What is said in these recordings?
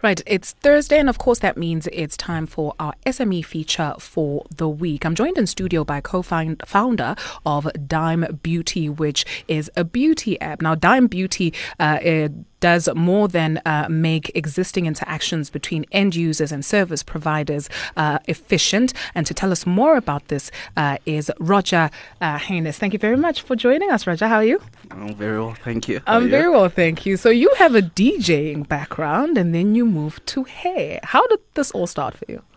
Right, it's Thursday, and of course that means it's time for our SME feature for the week. I'm joined in studio by co-founder of Dime Beauty, which is a beauty app. Now, Dime Beauty it does more than make existing interactions between end users and service providers efficient. And to tell us more about this is Roger Haynes. Thank you very much for joining us, Roger. How are you? I'm very well, thank you. I'm very well, thank you. So you have a DJing background and then you moved to hair. How did this all start for you?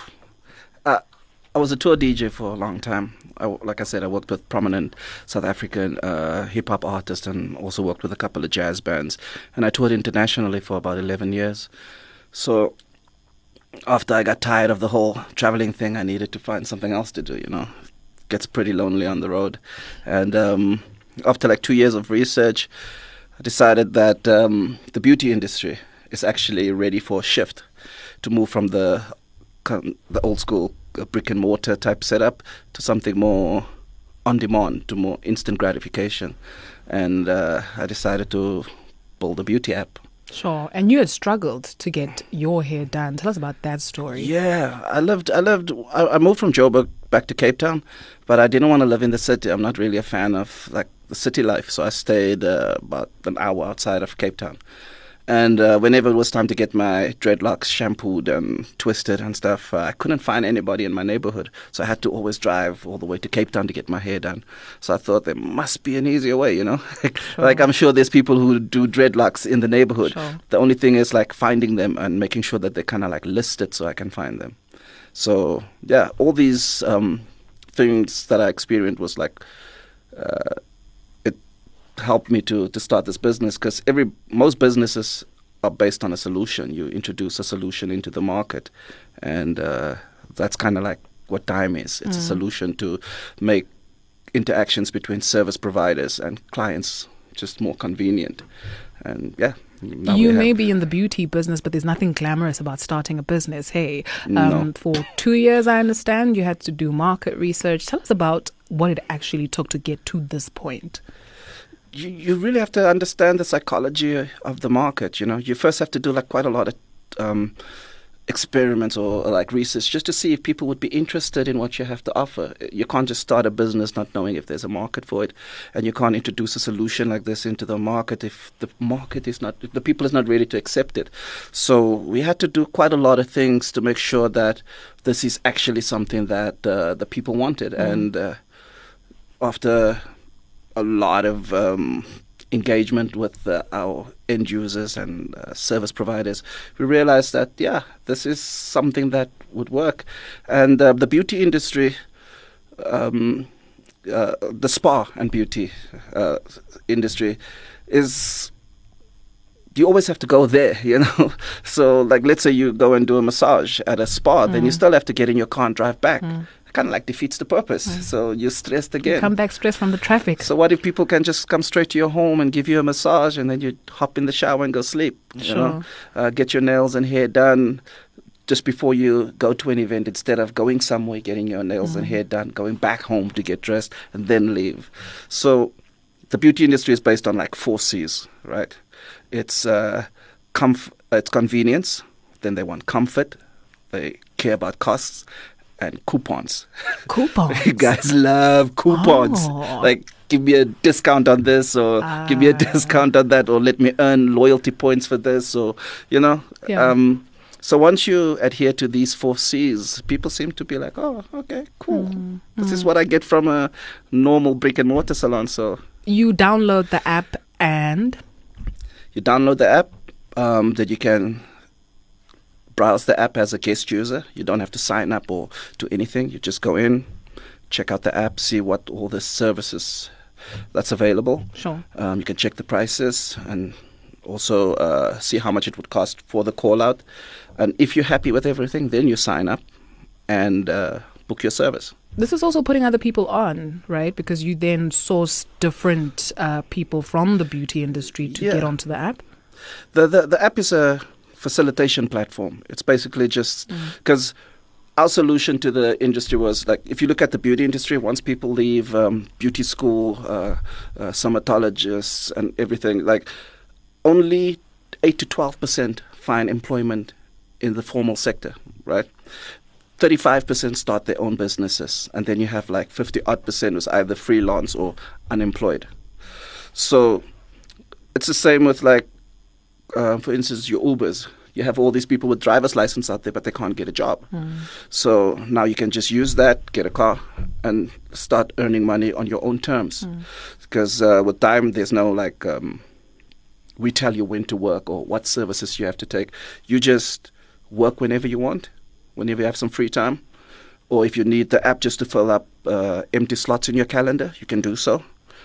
I was a tour DJ for a long time. Like I said, I worked with prominent South African hip-hop artists and also worked with a couple of jazz bands. And I toured internationally for about 11 years. So after I got tired of the whole traveling thing, I needed to find something else to do, you know. It gets pretty lonely on the road. And after like 2 years of research, I decided that the beauty industry is actually ready for a shift to move from the old school brick and mortar type setup to something more on demand, to more instant gratification. And I decided to build a beauty app. Sure. And you had struggled to get your hair done. Tell us about that story. Yeah, I moved from Joburg back to Cape Town, but I didn't want to live in the city. I'm not really a fan of like the city life, so I stayed about an hour outside of Cape Town. And whenever it was time to get my dreadlocks shampooed and twisted and stuff, I couldn't find anybody in my neighborhood. So I had to always drive all the way to Cape Town to get my hair done. So I thought there must be an easier way, you know. Sure. Like I'm sure there's people who do dreadlocks in the neighborhood. Sure. The only thing is like finding them and making sure that they're kind of like listed so I can find them. So yeah, all these things that I experienced was like helped me to start this business, because most businesses are based on a solution. You introduce a solution into the market, and that's kind of like what Dime is. It's a solution to make interactions between service providers and clients just more convenient. And yeah, you may be in the beauty business, but there's nothing glamorous about starting a business. Hey, No. For 2 years, I understand you had to do market research. Tell us about what it actually took to get to this point. You really have to understand the psychology of the market. You know, you first have to do like quite a lot of experiments or like research just to see if people would be interested in what you have to offer. You can't just start a business not knowing if there's a market for it, and you can't introduce a solution like this into the market if the people is not ready to accept it. So we had to do quite a lot of things to make sure that this is actually something that the people wanted. And after a lot of engagement with our end users and service providers, we realized that, yeah, this is something that would work. And the beauty industry, the spa and beauty industry is, you always have to go there, you know. So like, let's say you go and do a massage at a spa, then you still have to get in your car and drive back. Kind of like defeats the purpose. So you're stressed again. You come back stressed from the traffic. So what if people can just come straight to your home and give you a massage, and then you hop in the shower and go sleep? You know, get your nails and hair done just before you go to an event, instead of going somewhere, getting your nails and hair done, going back home to get dressed and then leave. So the beauty industry is based on like 4 C's, right? It's it's convenience. Then they want comfort. They care about costs. And coupons. Coupons? You guys love coupons. Oh. Like, give me a discount on this, or give me a discount on that, or let me earn loyalty points for this, or, you know. Yeah. So once you adhere to these 4 C's, people seem to be like, oh, okay, cool. This is what I get from a normal brick and mortar salon. So you download the app and? You download the app, that you can browse the app as a guest user. You don't have to sign up or do anything. You just go in, check out the app, see what all the services that's available. Sure. You can check the prices and also see how much it would cost for the call out. And if you're happy with everything, then you sign up and book your service. This is also putting other people on, right? Because you then source different people from the beauty industry to get onto the app. The app is a facilitation platform. It's basically just because our solution to the industry was like, if you look at the beauty industry, once people leave beauty school, stomatologists and everything, like only 8 to 12% find employment in the formal sector, right? 35% start their own businesses, and then you have like 50-odd% who's either freelance or unemployed. So it's the same with like, for instance, your Ubers. You have all these people with driver's license out there, but they can't get a job. So now you can just use that, get a car, and start earning money on your own terms. Because with Dime, there's no like, we tell you when to work or what services you have to take. You just work whenever you want, whenever you have some free time. Or if you need the app just to fill up empty slots in your calendar, you can do so.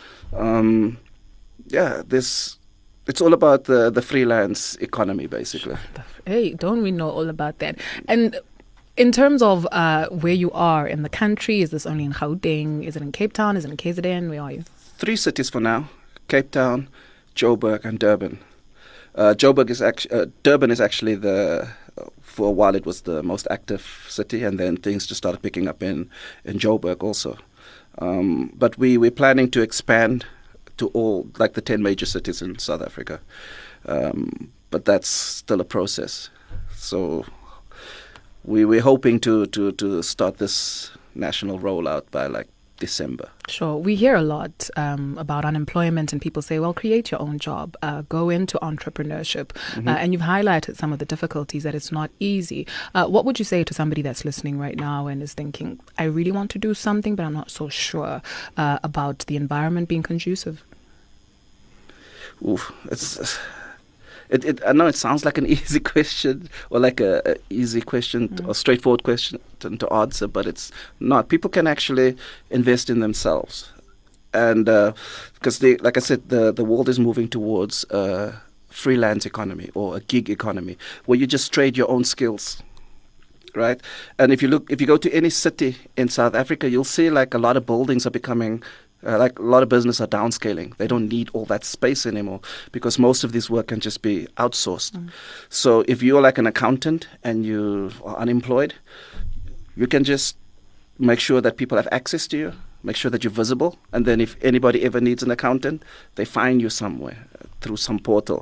It's all about the freelance economy, basically. Hey, don't we know all about that? And in terms of where you are in the country, is this only in Gauteng? Is it in Cape Town? Is it in KZN? Where are you? 3 cities for now: Cape Town, Joburg, and Durban. Durban is actually for a while it was the most active city, and then things just started picking up in Joburg also. But we're planning to expand to all, like the 10 major cities in South Africa. But that's still a process. So we're hoping to start this national rollout by like December. Sure. We hear a lot about unemployment, and people say, well, create your own job, go into entrepreneurship. And you've highlighted some of the difficulties, that it's not easy. What would you say to somebody that's listening right now and is thinking, I really want to do something, but I'm not so sure about the environment being conducive? Oof, I know it sounds like an easy question, or like a easy question or straightforward question to answer, but it's not. People can actually invest in themselves, and because like I said, the world is moving towards a freelance economy or a gig economy where you just trade your own skills, right? And if you go to any city in South Africa, you'll see like a lot of buildings are becoming. Like a lot of business are downscaling. They don't need all that space anymore because most of this work can just be outsourced. So if you're like an accountant and you are unemployed, you can just make sure that people have access to you, make sure that you're visible, and then if anybody ever needs an accountant, they find you somewhere through some portal.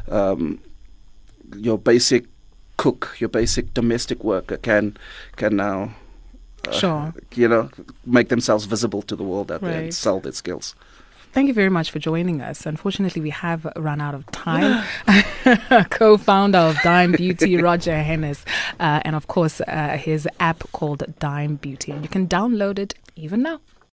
Your basic cook, your basic domestic worker can now sure, make themselves visible to the world out there and sell their skills. Thank you very much for joining us. Unfortunately, we have run out of time. Co-founder of Dime Beauty, Roger Hennis, and of course his app called Dime Beauty. And you can download it even now.